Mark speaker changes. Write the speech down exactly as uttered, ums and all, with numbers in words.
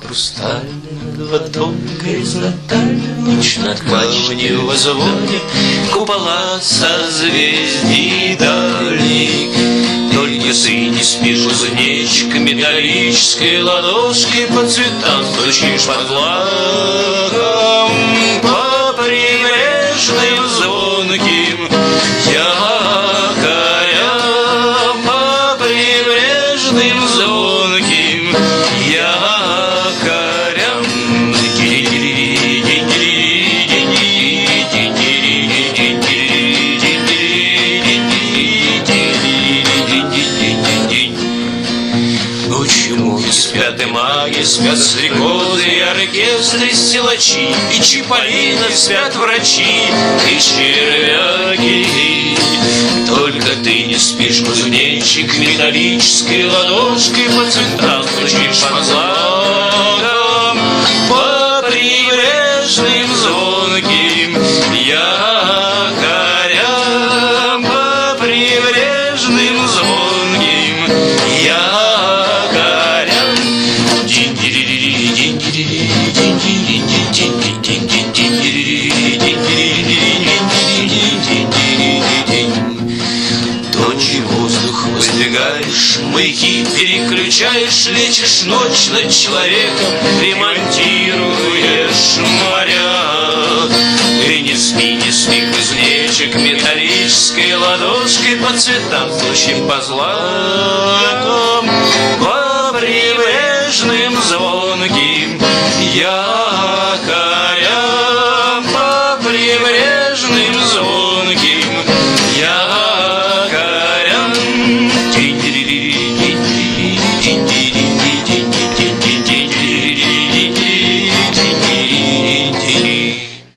Speaker 1: хрустального, тонкой горизонтальной, ночь над камнем возводит купола созвездий дальних. Только ты не спишь, кузнечик, металлической ладошкой по цветам стучишь под флагом, по прибрежным звонким якорям, по прибрежным звонким якорям. Ночью спят и маги, спят стрекозы и оркестры, силачи и чиполлино, спят врачи и червяки. Только ты не спишь, кузнечик, металлической ладошкой по цветам стучишь по флагам, по прибрежным звонким якорям, по прибрежным звонким якорям. Тонкий воздух воздвигаешь, маяки переключаешь, лечишь ночь над человеком, ремонтируешь моря. Ты не спи, не спи, кузнечик, металлической ладошкой по цветам стучим по злакам, по прибрежным звонким я.